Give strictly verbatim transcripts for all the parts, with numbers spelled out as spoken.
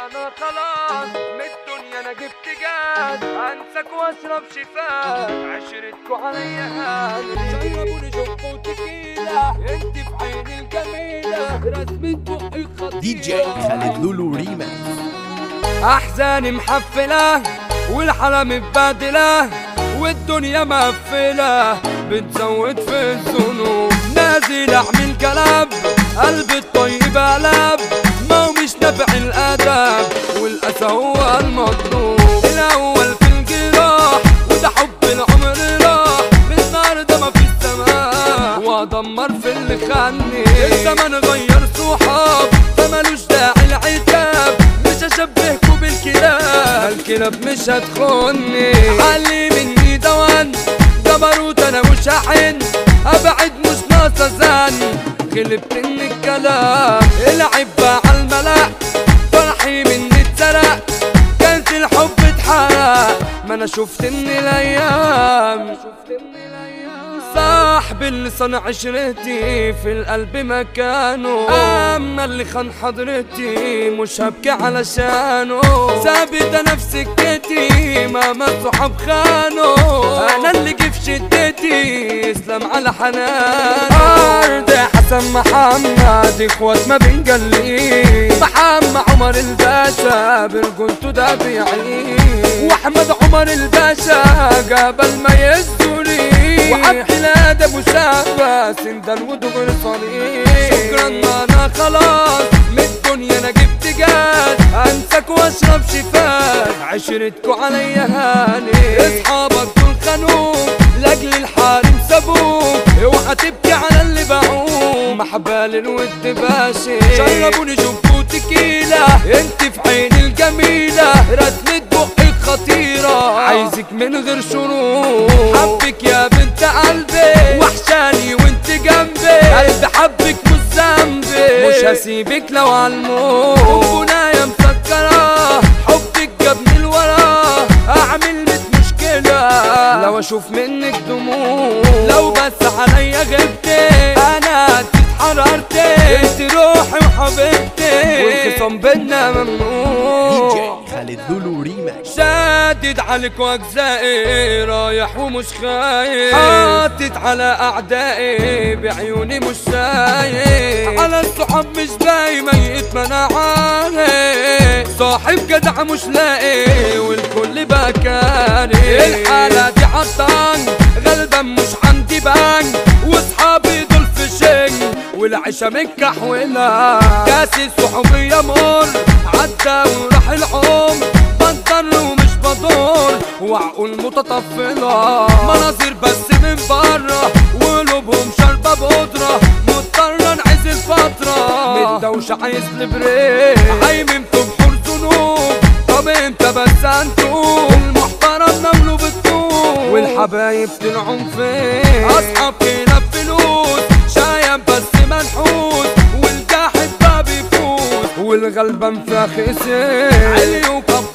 انا خلاص من الدنيا انا جبت جاز، انساك واشرب شفاك عشرتكوا عليا هاني. شربوني شوكة وتكيلة انت في عيني الجميلة، رسمة بقك خطيرة. دي جي خالد لولو ريماكس. احزاني محفلة والحالة متبادلة والدنيا مقفلة بتزود في الذنوب، نازل اعمل كلام قلبي الطيب قلب، ما هو مش نافع الادب والاسى هو المطلوب. الاول في الجراح وده حب العمر راح، من النهارده ما في السماء وادمر في اللي خاني. الزمن غير صحاب فمالوش داعي العتاب، مش هشبهكوا بالكلاب، الكلاب مش هتخوني. علي مني دوان جبروت انا مش هحن، ابعد مش ناقصه زن، غلبت من الكلام. العب على الملأ فرحي مني اتسرق، كانت الحب اتحرق ما انا شفت ان الايام. صاحبي اللي صنع عشرتي في القلب مكانه، اما اللي خان حضرتي مش هبكي علشانه. ثابت انا في سكتي مهما الصحاب خانوا، انا اللي جه في شدتي اسلام على حنان. ارض حسن محمد اخوات ما بنجليه، محمد عمر الباشا برجولته ده بيعيش، واحمد عمر الباشا جبل ما يزوري، وعبد الهادي ابو شابه سندان ودغر صريح. شكرا انا خلاص من الدنيا انا جبت جاز، انساك واشرب شفاك عشرتكوا عليا هاني. اصحابك دول خانوك لاجل الحارم سابوك، اوعى تبكي على اللي باعوك، محبال الود باشي. شربوني شوكة تكيلة انت في عيني الجميلة، رسمة بقك خطيرة عايزك من غير شروط. حبك يا بنت قلبي وحشاني وانت جنبي، قلبي حبك مش ذنبي، مش هسيبك لو عالموت. وبنايا مسكرة حبك جابني لورا، اعمل ميت مشكلة لو اشوف منك دموع. لو بس عليا غبتي انا اتحررتي، انت روحي وحبيبتي والخصام بينا ممنوع. دي جي خالد لولو ريماكس. شادد عليك واجزائي رايح ومش خايف، حاطط على اعدائي بعيوني مش شايف، على الصحاب مش باقي ميت ما انا عارف، صاحب جدع مش لاقي والكل بكاري. الحالة دي عطان غالبا مش عندي بان، واصحابي دول في شن والعيشة متكحولة، كاس الصحوبية مر عدى وراح العمر، بنطر ومش بدور وعقول متطفلة، مناظر بس من بره وقلوبهم شاربة بودرة، مضطر انعزل فترة من الدوشة عايز لبريك، عايممتوا بحور ذنوب. طب امتى بس انتوا المحترم نملوا بالطول، والحبايب طلعوا فين؟ اصحاب كده بفلوس شايب بس منحوس، والجاحد بقى بيفوز والغلبان فاخسين. علي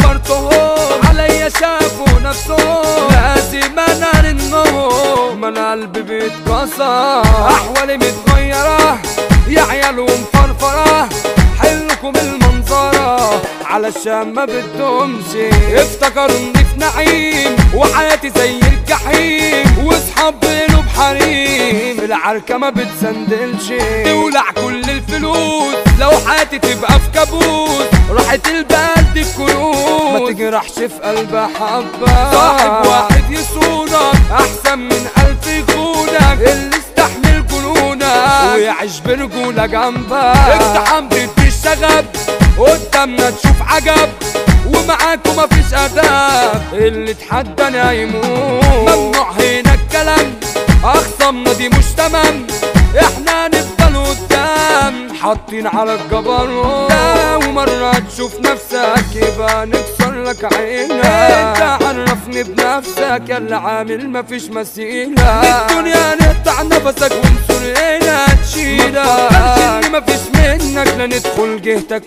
وكبرتهم عليا شافوا نفسهم، لازم انا النوم ما انا قلبي بيتكسر. احوالي متغيرة يا عيال ومفرفرة، حلكم المنظرة علشان ما بدهمش، افتكروني في نعيم وحياتي زي الجحيم، واصحاب بينه بحريم العركة ما بتسندلش، تولع كل الفلوس لو حياتي تبقى في كابوس، راحت البال دي الكروت ما تجرحش في قلبها حبة. صاحب واحد يصونك احسن من الف يخونك، اللي استحمل جنونك ويعيش برجولة جنبك. اقتحام ضد الشغب قدامنا تشوف عجب، ومعاكوا مفيش اداب اللي اتحدى يموت. ممنوع هنا الكلام اخصامنا دي مش تمام، احنا نفضل قدام حاطين على الجبروت، ومرة تشوف نفسك يبقى نكسر لك عينك. انت عرفني بنفسك يا اللي عامل مفيش مثيلة، الدنيا نقطع نفسك ونصر هنا تشيلك، متفكرش ان مفيش منك لا ندخل جهتك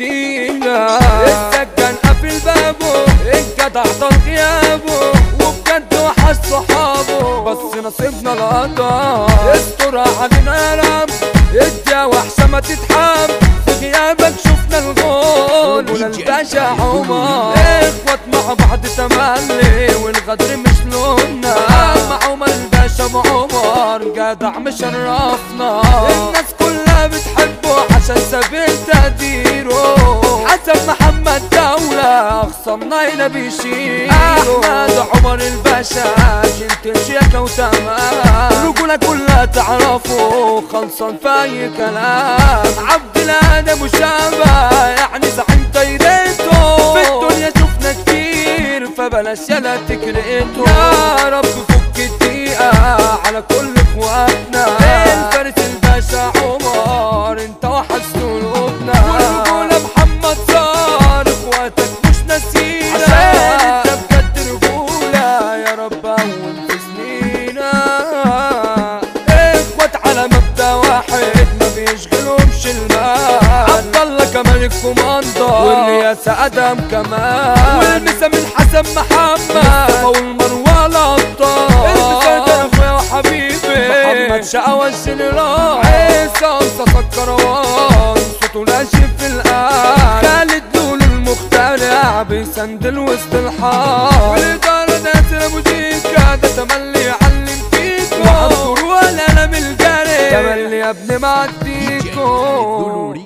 نديلك. السجان قافل بابه الجدع طال غيابه، وبجد وحش صحابه بس نصيبنا القطع. استر علينا يا رب اديها وحشة ما تتحب، في غيابك شفنا الغول والباشا عمر اخوات مع بعض تملي والغدر مش لوننا مع عمر الباشا ابو عمر جدع مشرفنا الناس كلها بتحبه عشان سبيل تقديره حسن محمد دولة اخصمنا هنا بيشيله احمد عمر الباشا شلت شياكة وتمام رجولة كلها تعرفه خلصان في اي كلام عبد الادم وشابه يعني زعيم دايرته في الدنيا شفنا كتير فبلاش يلا تكرهته يا رب فك الدقيقة على كل اخواتنا الفارس الباشا عمر انت وحشت قلوبنا والرجولة محمد صار اخواتك مش ناسينا عشان انت بجد رجولة يا رب اول في سنينا اخوات على مبدأ واحد ما بيشغلهمش المال عبد الله كمان الكوماندر والرياسة ادم كمان والمسا من حسن محمد والمروة الابطال المسا اخويا وحبيبي محمد شقوى الجنرال عيسى انت سكروان صوته ناشف في القلب خالد لولو المخترع بيسندل وسط الحار والاداره ناس موزيكا ده تملي يعلم فيكو وعبدور ولا انا من الجري تملي يا ابني معديكو